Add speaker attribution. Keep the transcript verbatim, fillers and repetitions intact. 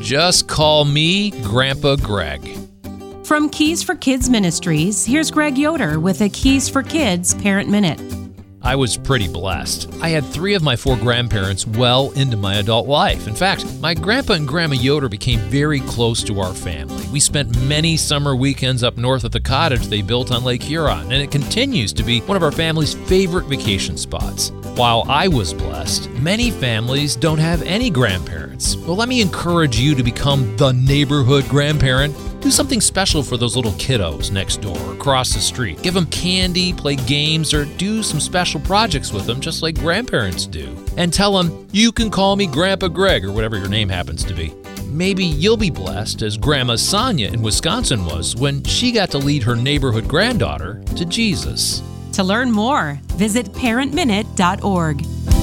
Speaker 1: Just call me Grandpa Greg.
Speaker 2: From Keys for Kids Ministries, here's Greg Yoder with a Keys for Kids Parent Minute.
Speaker 1: I was pretty blessed. I had three of my four grandparents well into my adult life. In fact, my grandpa and grandma Yoder became very close to our family. We spent many summer weekends up north at the cottage they built on Lake Huron, and it continues to be one of our family's favorite vacation spots. While I was blessed, many families don't have any grandparents. Well, let me encourage you to become the neighborhood grandparent. Do something special for those little kiddos next door or across the street. Give them candy, play games, or do some special projects with them just like grandparents do. And tell them, you can call me Grandpa Greg or whatever your name happens to be. Maybe you'll be blessed as Grandma Sonia in Wisconsin was when she got to lead her neighborhood granddaughter to Jesus.
Speaker 2: To learn more, visit parent minute dot org.